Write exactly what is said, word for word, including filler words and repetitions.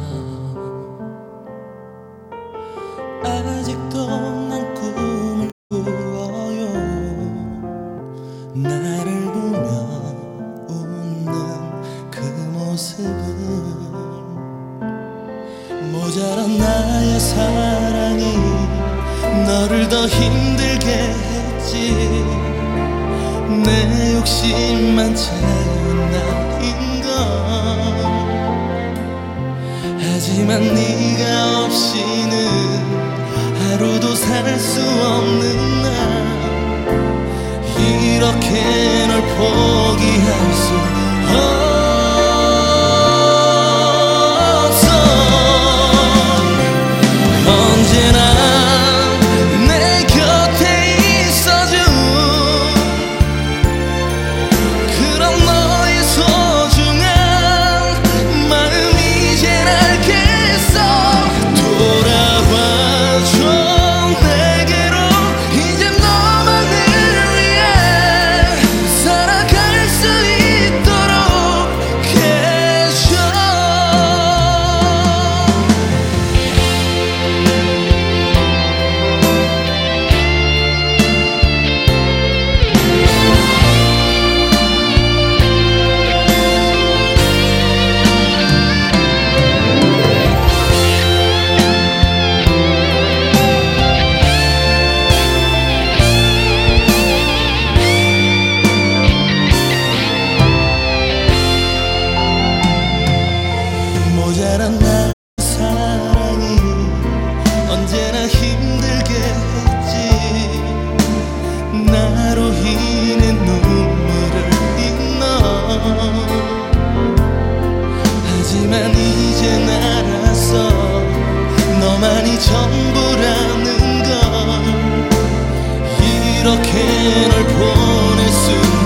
아직도 난 꿈을 꾸어요. 나를 보며 웃는 그 모습은 모자란 나의 사랑이 너를 더 힘들게 했지. 내 욕심만 채운 나인걸. 하지만 네가 없이는 하루도 살 수 없는 날, 이렇게 널 포기할 수 없어. 언제나 내 곁에 있어준 그런 너의 소중한 마음 이젠 알겠어. 돌아와줘 내게로. 이제 너만을 위해 살아갈 수 있도록 해줘. 모자란 나의 사랑이 언제나 힘들게 했지. 나로 인해 눈물을 잇너. 하지만 이젠 알았어. 너만이 전부라는 걸. 이렇게 널 보낼 수